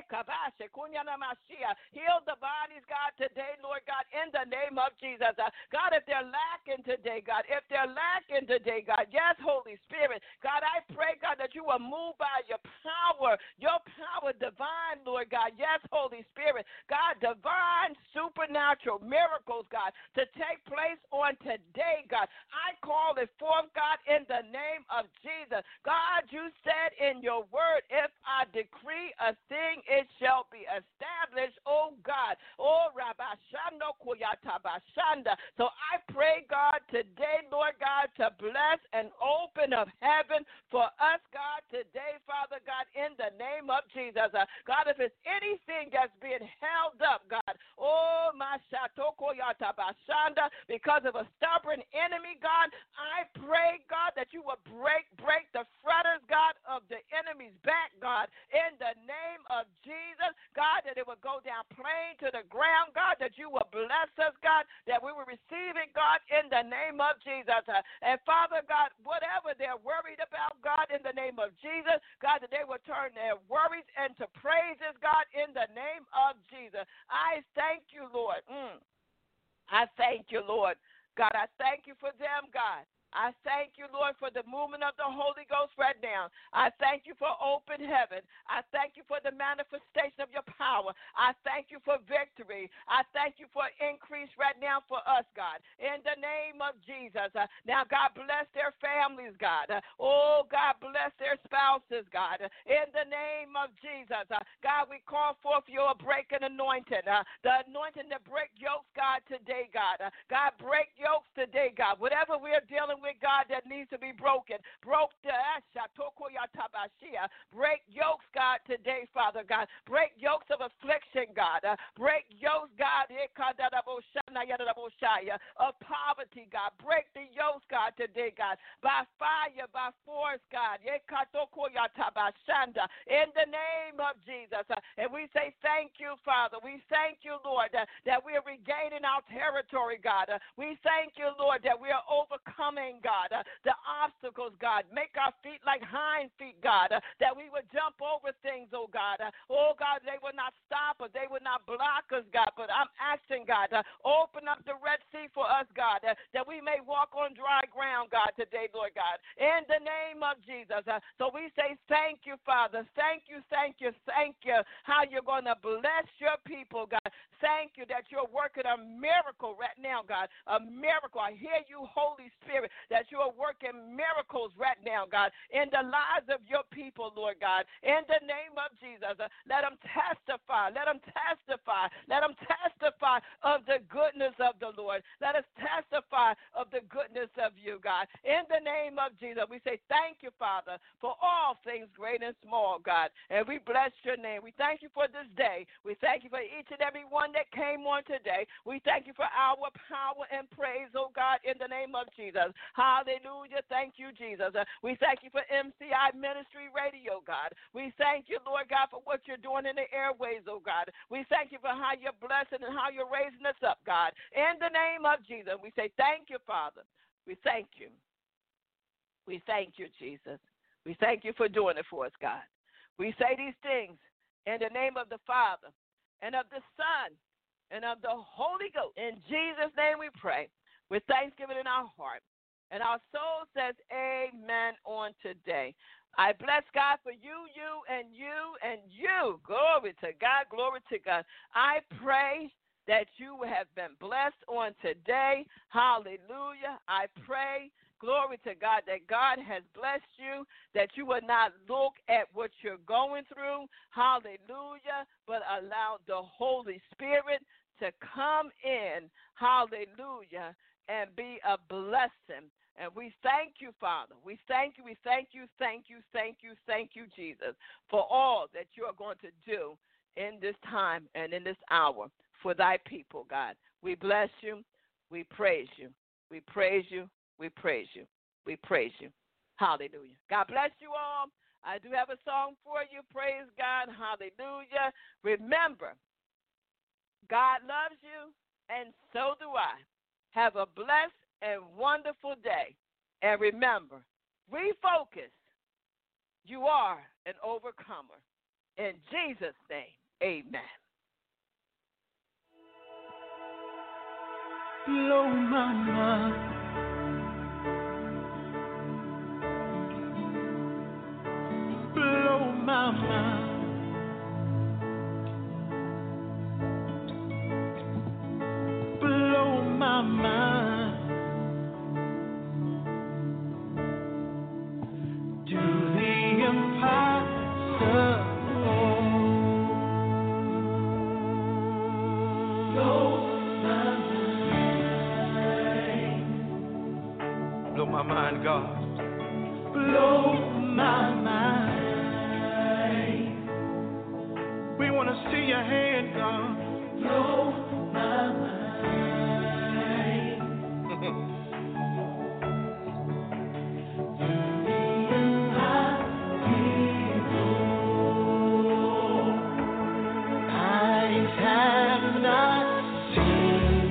Heal the bodies, God, today, Lord God, in the name of Jesus. God, if they're lacking today, God, if they're lacking today, God, yes, Holy Spirit. God, I pray, God, that you will move by your power divine, Lord God. Yes, Holy Spirit. God, divine supernatural miracles, God, to take place on today, God. I call it forth, God, in the name of Jesus. God, you said in your word, if I decree a thing, it shall be established, oh God. Oh, Rabashando Kuyatabashanda. So I pray, God, today, Lord God, to bless and open up heaven for us, God, today, Father God, in the name of Jesus. God, if it's anything that's being held up, God, oh, my Shatokoyatabashanda, because of a stubborn enemy, God, I pray, God, that you will break the fetters, God, of the enemy's back, God, in the name of Jesus, God, that it will go down plain to the ground, God, that you will bless us, God, that we will receive it, God, in the name of Jesus. And Father God, whatever they're worried about, God, in the name of Jesus, God, that they will turn their worries into praises, God, in the name of Jesus. I thank you, Lord. I thank you, Lord. God, I thank you for them, God. I thank you, Lord, for the movement of the Holy Ghost right now. I thank you for open heaven. I thank you for the manifestation of your power. I thank you for victory. I thank you for increase right now for us, God. In the name of Jesus. Now, God, bless their families, God. Oh, God, bless their spouses, God. In the name of Jesus. God, we call forth your breaking anointing. The anointing to break yokes, God, today, God. God, break yokes today, God. Whatever we're dealing with, God, that needs to be broken. Break yokes, God, today, Father God. Break yokes of affliction, God. Break yokes, God, of poverty, God. Break the yokes, God, today, God. By fire, by force, God. In the name of Jesus. And we say thank you, Father. We thank you, Lord, that we are regaining our territory, God. We thank you, Lord, that we are overcoming, God, the obstacles, God. Make our feet like hind feet, God, that we would jump over things, oh God. Oh God, they will not stop us. They will not block us, God. But I'm asking, God, open up the Red Sea for us, God, that we may walk on dry ground, God, today, Lord God. In the name of Jesus. So we say thank you, Father. Thank you, thank you, thank you. How you're going to bless your people, God. Thank you that you're working a miracle right now, God. A miracle. I hear you, Holy Spirit, that you are working miracles right now, God, in the lives of your people, Lord God. In the name of Jesus, let them testify. Let them testify. Let them testify of the goodness of the Lord. Let us testify of the goodness of you, God. In the name of Jesus, we say thank you, Father, for all things great and small, God. And we bless your name. We thank you for this day. We thank you for each and every one that came on today. We thank you for our power and praise, oh God, in the name of Jesus. Hallelujah. Thank you, Jesus. We thank you for MCI Ministry Radio, God. We thank you, Lord God, for what you're doing in the airways, oh God. We thank you for how you're blessing and how you're raising us up, God. In the name of Jesus, we say thank you, Father. We thank you. We thank you, Jesus. We thank you for doing it for us, God. We say these things in the name of the Father and of the Son and of the Holy Ghost. In Jesus' name we pray with thanksgiving in our heart. And our soul says amen on today. I bless God for you, and you, and you. Glory to God, glory to God. I pray that you have been blessed on today. Hallelujah. I pray, glory to God, that God has blessed you, that you will not look at what you're going through. Hallelujah. But allow the Holy Spirit to come in. Hallelujah. And be a blessing. And we thank you, Father. We thank you, thank you, Jesus, for all that you are going to do in this time and in this hour for thy people, God. We bless you. We praise you. We praise you. We praise you. We praise you. Hallelujah. God bless you all. I do have a song for you. Praise God. Hallelujah. Remember, God loves you, and so do I. Have a blessed and wonderful day. And remember, refocus. You are an overcomer. In Jesus' name, amen. Blow my mind. Blow my mind. Blow my mind. Do the impossible. Blow my mind, God. Blow my mind. We want to see your hand, God. Blow my mind. Eyes have not seen,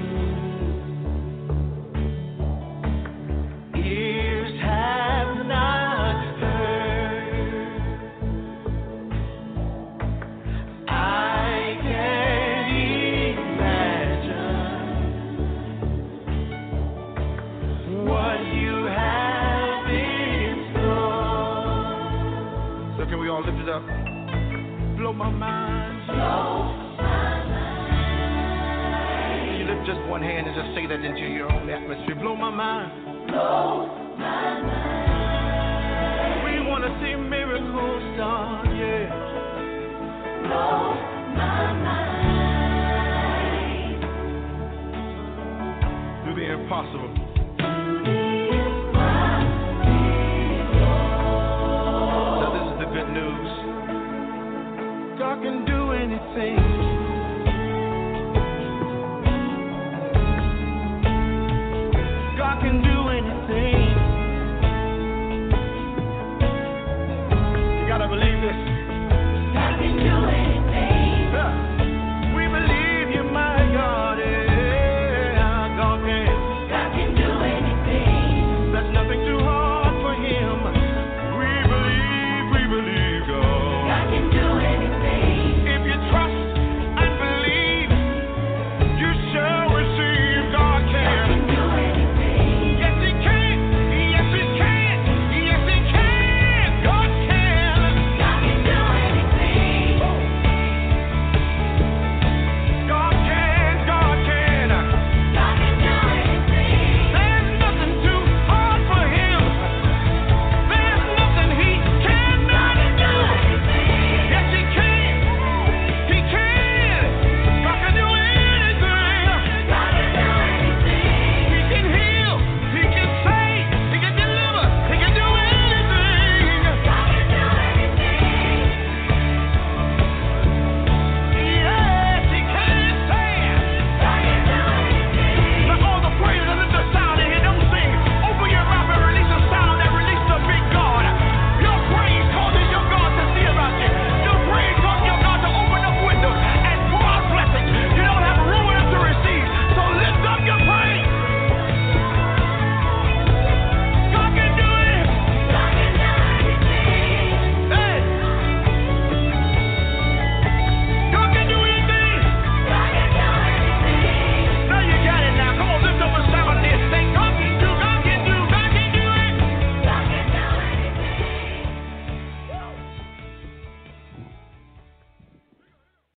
ears have not heard. I can't imagine what you have in store. So can we all lift it up? Blow my mind. Blow my mind. You lift just one hand and just say that into your own atmosphere. Blow my mind. Blow my mind. We want to see miracles done, yeah. Blow my mind. Do the impossible. Now this is the good news. God can do anything. God can do anything. You gotta believe this.